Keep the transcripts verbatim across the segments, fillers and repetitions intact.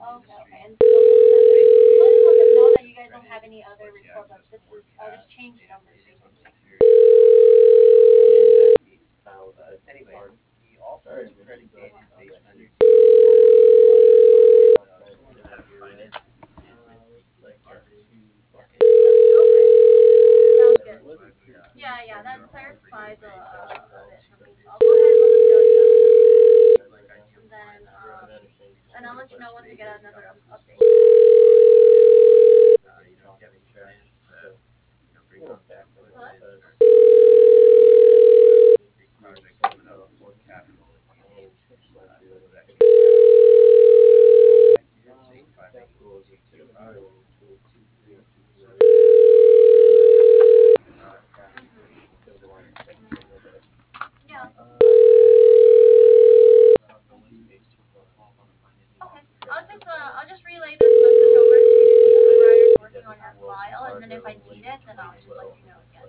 Okay, okay. And okay, perfect. So just let them know that you guys don't have any other report. That this is uh, just change numbers or something. Okay, sounds good. Yeah, yeah, that clarifies a, a bit for me. So I'll go ahead and let them know that. And then, um, and I'll let you know once I get another up- update. Hello? Yeah. Okay. I'll just uh, I'll just relay this message over to the writers working on your file, and then if I need it, then I'll just let you know again.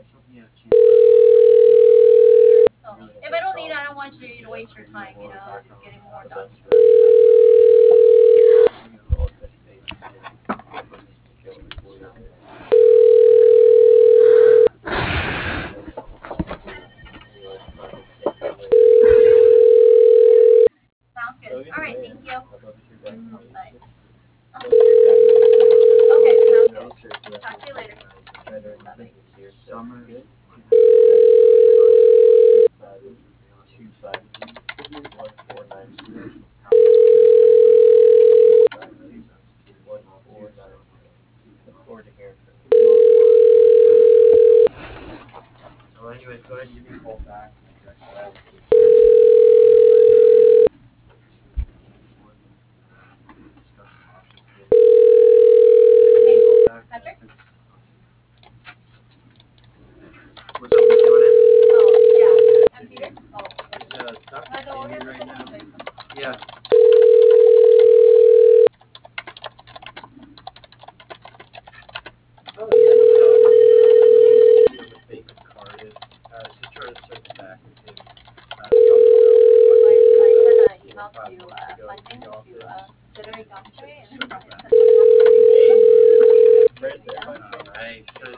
So if I don't need it, I don't want you to waste your time, you know, just getting more documents. Sounds good. All right. Thank you. Mm, bye. Okay. Sounds good. Talk to you later. Bye. Patrick? Oh, yeah. I'm Peter. Oh, okay. No, don't worry about it. I sent an email to uh, funding to uh, Cedric Gante and then Brian.